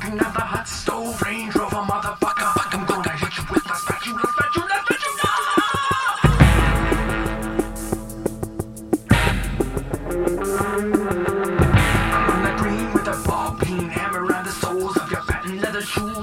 another hot stove, Range Rover, motherfucker. I'm gonna hit you with my spatula, spatula, spatula. I'm on the green with a ball peen, hammer around the soles of your patent leather shoes.